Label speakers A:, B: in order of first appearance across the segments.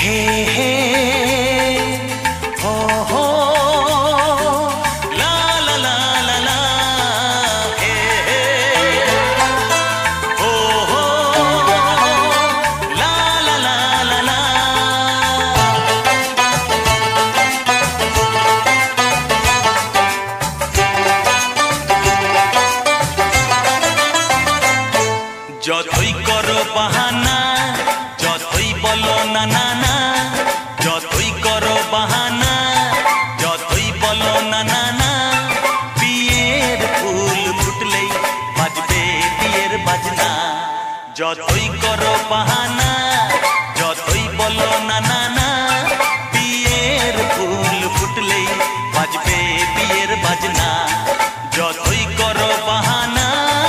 A: যতই করো বাহানা, যতই বলো না না না, যতই করো বাহানা, যতই বলো না না না, বিয়ের ফুল ফুটলেই বাজবে বিয়ের বাজনা। যতই করো বাহানা, যতই বলো না না না, বিয়ের ফুল ফুটলেই বাজবে বিয়ের বাজনা। যতই করো বাহানা।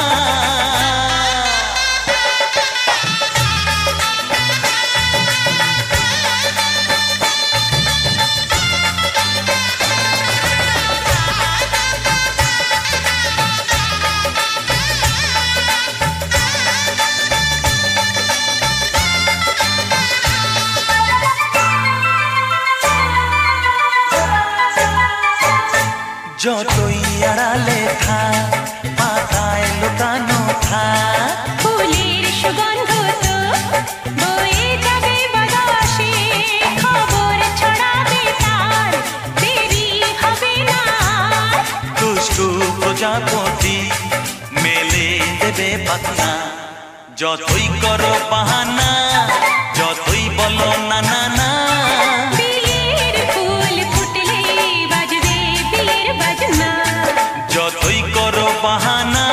A: যতই আড়ালে থাক, পাতায় লুকানো থাক,
B: ফুলের সুগন্ধ তো বয়ে যাবে বাতাসে, খবর ছড়াবে তার, দেরি হবে না।
A: দুষ্টু প্রজাপতি মেলে দেবে পাখনা। যতই করো বাহানা, যতই বলো না না না,
B: বিয়ের ফুল ফুটলে বাজবে বিয়ের বাজনা।
A: যতই করো বাহানা।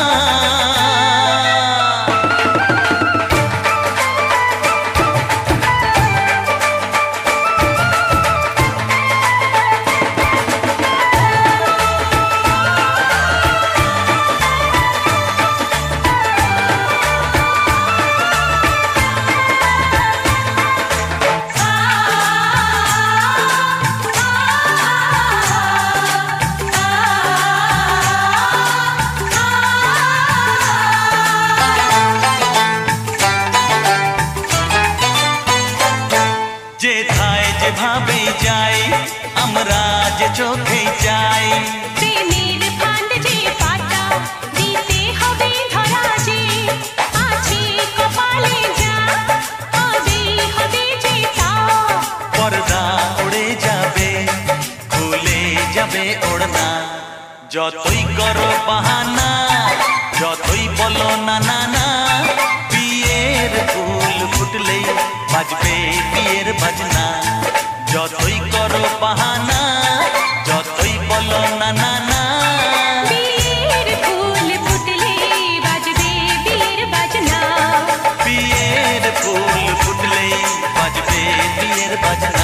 A: যেথায় যেভাবে যাই, আমরা যে চোখে যাই,
B: প্রেমের ফান্ড যে পাতা দিতে হবে ধরা, যে আছে কপালে যা হবে হবে যে তা।
A: পর্দা উড়ে যাবে, খুলে যাবে ওড়না। যতই করো বাহানা, যতই বলো না না না, বিয়ের ফুল ফুটলেই বাজবে বিয়ের বাজনা। যতই করো বাহানা, যতই বলো না না না,
B: বিয়ের ফুল ফুটলে বাজবে বিয়ের বাজনা।
A: বিয়ের ফুল ফুটলেই বাজবে বিয়ের বাজনা।